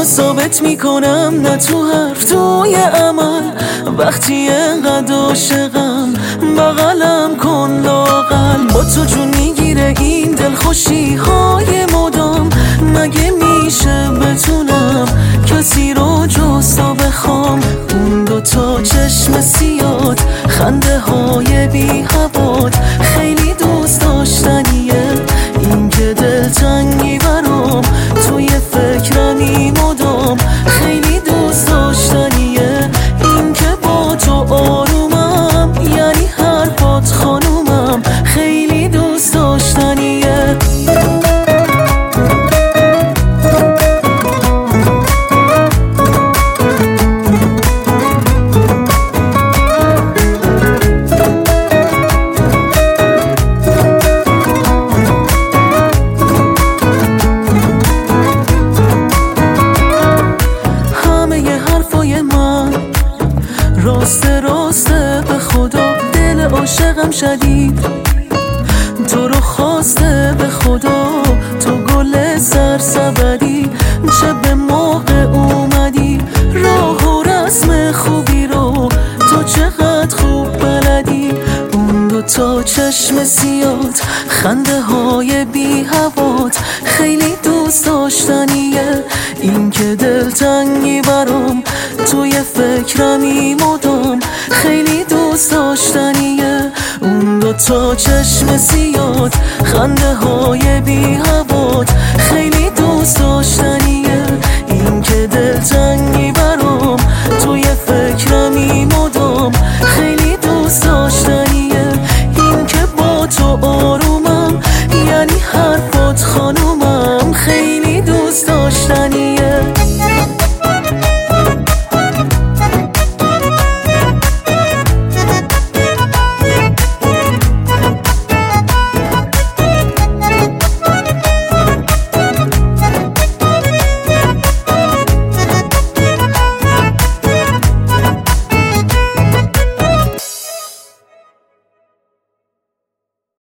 ثابت میکنم نه تو حرف توی عمل، وقتی انقدر عاشقم بغلم کن لااقل. با تو جون میگیره این دلخوشی های مدام، مگه میشه بتونم کسی رو جز تو بخوام؟ اون دوتا چشم سیاد، خنده های بی هوات، خیلی دوست داشتنیه این که دلتنگی برام، توی فکرمی مدام. خیلی دوست داشتنیه این که با تو آرومم، یعنی حرفات خانومم. خیلی دوست داشتنیه. راسته راسته به خدا دل عاشقم شدید، تو رو خواسته به خدا، تو گل سرسبدی، چه به موقع اومدی، راه و رسم خوبی رو تو چقدر خوب بلدی. اون دوتا چشم سیاد، خنده های بی هوات، خیلی دوست داشتنیه این که دلتنگی برام، توی فکرمی مدام. خیلی دوست داشتنیه اون دوتا چشم سیاد، خنده های بی هوات، خیلی دوست داشتنیه.